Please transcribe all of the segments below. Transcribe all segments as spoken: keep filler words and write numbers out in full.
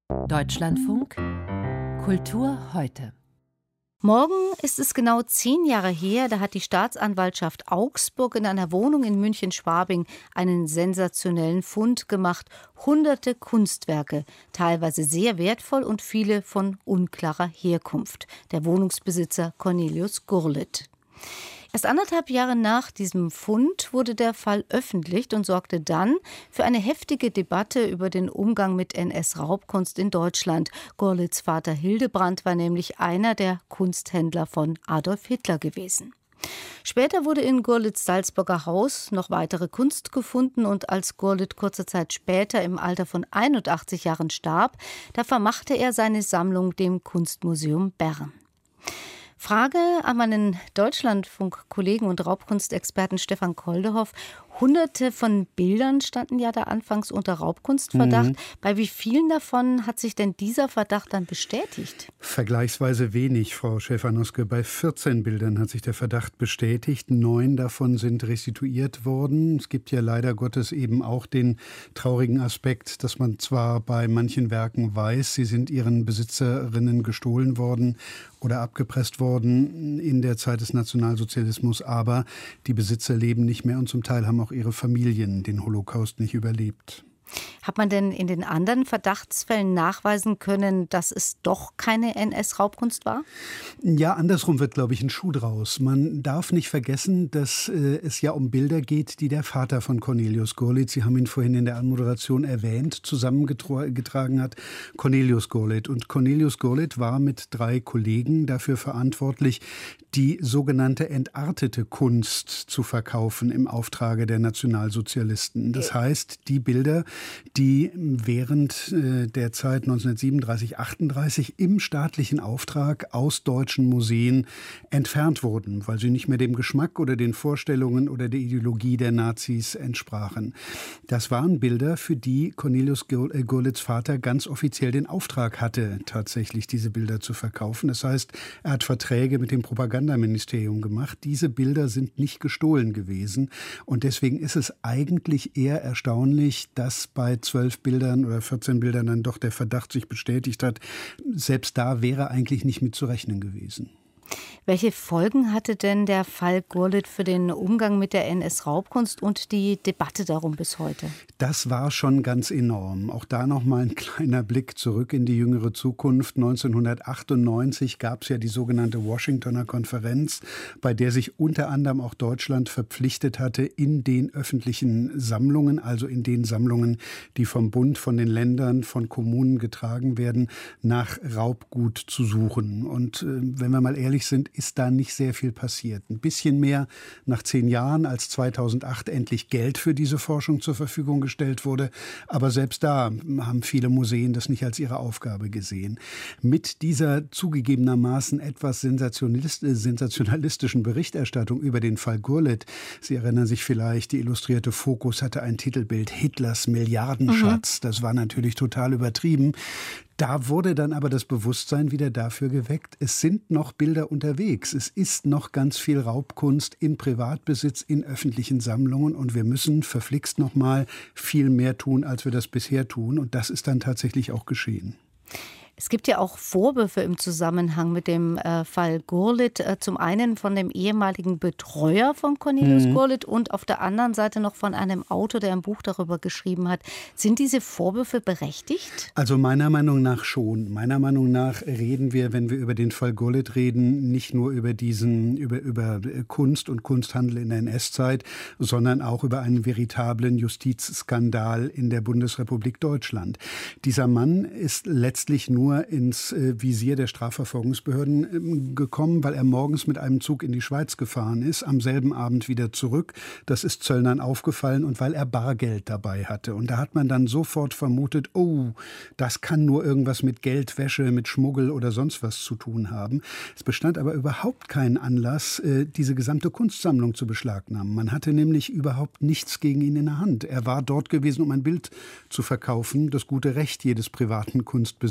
Deutschlandfunk Kultur heute. Morgen ist es genau zehn Jahre her, da hat die Staatsanwaltschaft Augsburg in einer Wohnung in München-Schwabing einen sensationellen Fund gemacht. Hunderte Kunstwerke, teilweise sehr wertvoll und viele von unklarer Herkunft. Der Wohnungsbesitzer Cornelius Gurlitt. Erst anderthalb Jahre nach diesem Fund wurde der Fall öffentlich und sorgte dann für eine heftige Debatte über den Umgang mit N S-Raubkunst in Deutschland. Gurlitts Vater Hildebrand war nämlich einer der Kunsthändler von Adolf Hitler gewesen. Später wurde in Gurlitts Salzburger Haus noch weitere Kunst gefunden und als Gurlitt kurze Zeit später im Alter von einundachtzig Jahren starb, da vermachte er seine Sammlung dem Kunstmuseum Bern. Frage an meinen Deutschlandfunk-Kollegen und Raubkunstexperten Stefan Koldehoff. Hunderte von Bildern standen ja da anfangs unter Raubkunstverdacht. Mhm. Bei wie vielen davon hat sich denn dieser Verdacht dann bestätigt? Vergleichsweise wenig, Frau Schäfer-Noske. Bei vierzehn Bildern hat sich der Verdacht bestätigt. Neun davon sind restituiert worden. Es gibt ja leider Gottes eben auch den traurigen Aspekt, dass man zwar bei manchen Werken weiß, sie sind ihren Besitzerinnen gestohlen worden oder abgepresst worden in der Zeit des Nationalsozialismus, aber die Besitzer leben nicht mehr und zum Teil haben auch ihre Familien den Holocaust nicht überlebt. Hat man denn in den anderen Verdachtsfällen nachweisen können, dass es doch keine N S-Raubkunst war? Ja, andersrum wird, glaube ich, ein Schuh draus. Man darf nicht vergessen, dass äh, es ja um Bilder geht, die der Vater von Cornelius Gurlitt, Sie haben ihn vorhin in der Anmoderation erwähnt, zusammengetragen hat, Cornelius Gurlitt. Und Cornelius Gurlitt war mit drei Kollegen dafür verantwortlich, die sogenannte entartete Kunst zu verkaufen im Auftrage der Nationalsozialisten. Das heißt, die Bilder, die während äh, der Zeit neunzehnhundertsiebenunddreißig achtunddreißig im staatlichen Auftrag aus deutschen Museen entfernt wurden, weil sie nicht mehr dem Geschmack oder den Vorstellungen oder der Ideologie der Nazis entsprachen. Das waren Bilder, für die Cornelius Gurlitts Vater ganz offiziell den Auftrag hatte, tatsächlich diese Bilder zu verkaufen. Das heißt, er hat Verträge mit dem Propagandaministerium gemacht. Diese Bilder sind nicht gestohlen gewesen und deswegen ist es eigentlich eher erstaunlich, dass bei zwölf Bildern oder vierzehn Bildern dann doch der Verdacht sich bestätigt hat. Selbst da wäre eigentlich nicht mit zu rechnen gewesen. Welche Folgen hatte denn der Fall Gurlitt für den Umgang mit der N S-Raubkunst und die Debatte darum bis heute? Das war schon ganz enorm. Auch da noch mal ein kleiner Blick zurück in die jüngere Zukunft. neunzehnhundertachtundneunzig gab es ja die sogenannte Washingtoner Konferenz, bei der sich unter anderem auch Deutschland verpflichtet hatte, in den öffentlichen Sammlungen, also in den Sammlungen, die vom Bund, von den Ländern, von Kommunen getragen werden, nach Raubgut zu suchen. Und äh, wenn wir mal ehrlich sind, ist da nicht sehr viel passiert. Ein bisschen mehr nach zehn Jahren, als zweitausendacht endlich Geld für diese Forschung zur Verfügung gestellt wurde. Aber selbst da haben viele Museen das nicht als ihre Aufgabe gesehen. Mit dieser zugegebenermaßen etwas sensationalistischen Berichterstattung über den Fall Gurlitt, Sie erinnern sich vielleicht, die illustrierte Focus hatte ein Titelbild Hitlers Milliardenschatz. Mhm. Das war natürlich total übertrieben. Da wurde dann aber das Bewusstsein wieder dafür geweckt, es sind noch Bilder unterwegs. Es ist noch ganz viel Raubkunst in Privatbesitz, in öffentlichen Sammlungen und wir müssen verflixt noch mal viel mehr tun, als wir das bisher tun. Und das ist dann tatsächlich auch geschehen. Es gibt ja auch Vorwürfe im Zusammenhang mit dem äh, Fall Gurlitt. Äh, zum einen von dem ehemaligen Betreuer von Cornelius mhm. Gurlitt und auf der anderen Seite noch von einem Autor, der ein Buch darüber geschrieben hat. Sind diese Vorwürfe berechtigt? Also meiner Meinung nach schon. Meiner Meinung nach reden wir, wenn wir über den Fall Gurlitt reden, nicht nur über diesen, über, über Kunst und Kunsthandel in der N S-Zeit, sondern auch über einen veritablen Justizskandal in der Bundesrepublik Deutschland. Dieser Mann ist letztlich nur ins Visier der Strafverfolgungsbehörden gekommen, weil er morgens mit einem Zug in die Schweiz gefahren ist, am selben Abend wieder zurück. Das ist Zöllnern aufgefallen und weil er Bargeld dabei hatte. Und da hat man dann sofort vermutet, oh, das kann nur irgendwas mit Geldwäsche, mit Schmuggel oder sonst was zu tun haben. Es bestand aber überhaupt keinen Anlass, diese gesamte Kunstsammlung zu beschlagnahmen. Man hatte nämlich überhaupt nichts gegen ihn in der Hand. Er war dort gewesen, um ein Bild zu verkaufen, das gute Recht jedes privaten Kunstbesitzers.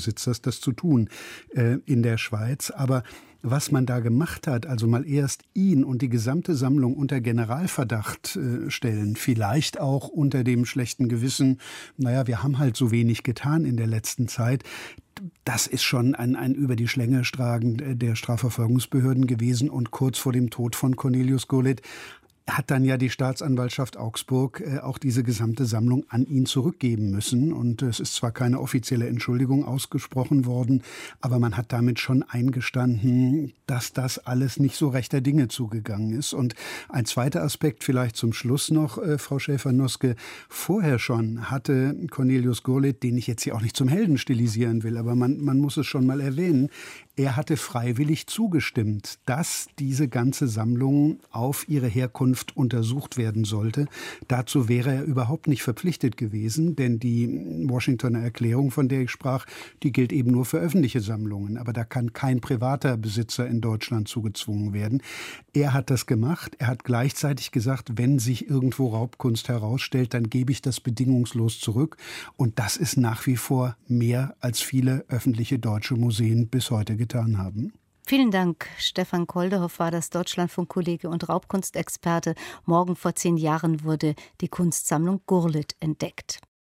ist das zu tun äh, in der Schweiz. Aber was man da gemacht hat, also mal erst ihn und die gesamte Sammlung unter Generalverdacht äh, stellen, vielleicht auch unter dem schlechten Gewissen, naja, wir haben halt so wenig getan in der letzten Zeit, das ist schon ein, ein über die Schlänge schlagen der Strafverfolgungsbehörden gewesen. Und kurz vor dem Tod von Cornelius Gurlitt hat dann ja die Staatsanwaltschaft Augsburg äh, auch diese gesamte Sammlung an ihn zurückgeben müssen. Und es ist zwar keine offizielle Entschuldigung ausgesprochen worden, aber man hat damit schon eingestanden, dass das alles nicht so rechter Dinge zugegangen ist. Und ein zweiter Aspekt vielleicht zum Schluss noch, äh, Frau Schäfer-Noske. Vorher schon hatte Cornelius Gurlitt, den ich jetzt hier auch nicht zum Helden stilisieren will, aber man, man muss es schon mal erwähnen, er hatte freiwillig zugestimmt, dass diese ganze Sammlung auf ihre Herkunft untersucht werden sollte. Dazu wäre er überhaupt nicht verpflichtet gewesen, denn die Washingtoner Erklärung, von der ich sprach, die gilt eben nur für öffentliche Sammlungen. Aber da kann kein privater Besitzer in Deutschland zugezwungen werden. Er hat das gemacht. Er hat gleichzeitig gesagt, wenn sich irgendwo Raubkunst herausstellt, dann gebe ich das bedingungslos zurück. Und das ist nach wie vor mehr, als viele öffentliche deutsche Museen bis heute getan haben. Vielen Dank. Stefan Koldehoff war das Deutschlandfunk-Kollege und Raubkunstexperte. Morgen vor zehn Jahren wurde die Kunstsammlung Gurlitt entdeckt.